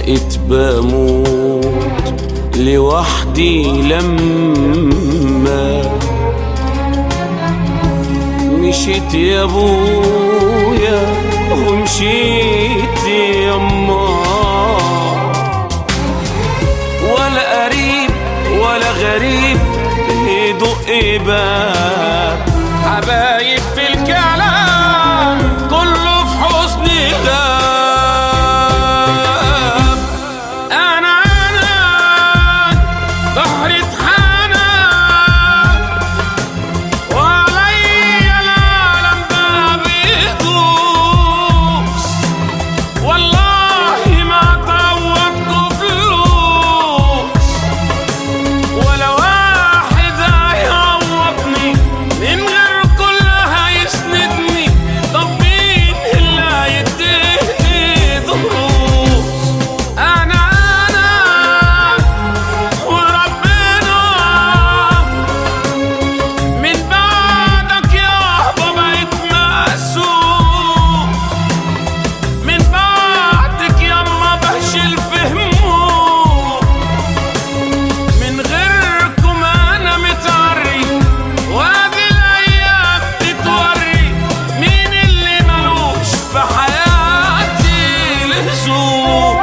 بقيت بموت لوحدي لما مشيت يا ابويا ومشيت يما، ولا قريب ولا غريب يدق باب حبايب في الكلام كله في حسن غاب. انا بحر حنان وعليا العالم ده بيدوس، والله ما تعوضته فلوس ولا واحد هيعوضني، من غير كل هيسندني، طب مين اللي هيديني دروس؟ انا وربنا من بعدك يابا بقيت مقسوم، من بعدك ياما بهشل في هموم، من غيركم انا متعري، وادي الايام بتوري مين اللي ملوش في حياتي لزوم.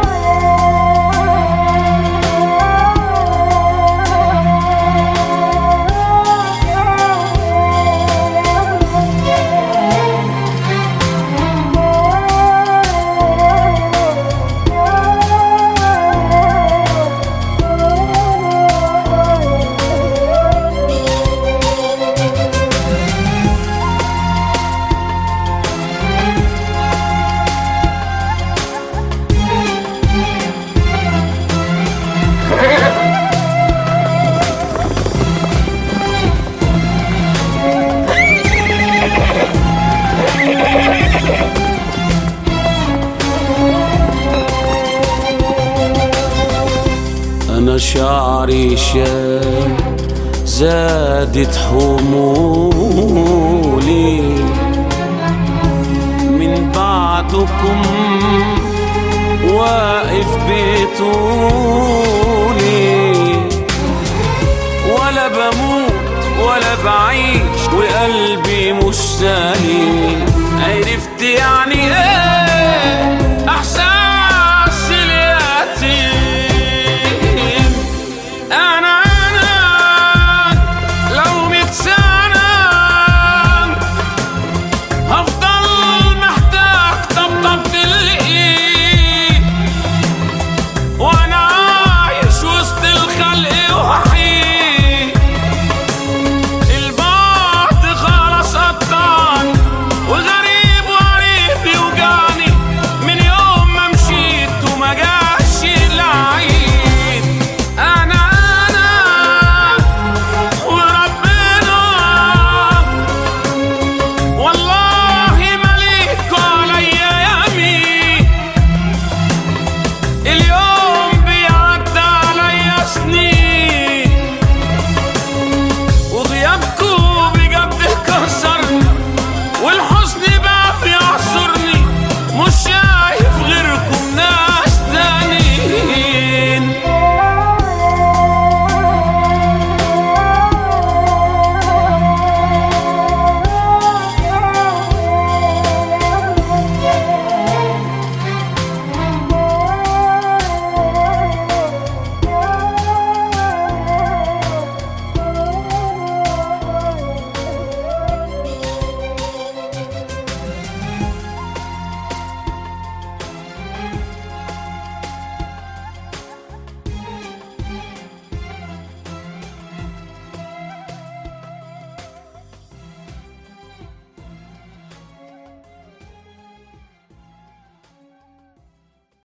أنا شعري شاب زادت حمولي، من بعدكم واقف بطولي، ولا بموت ولا بعيش وقلبي مش سليم.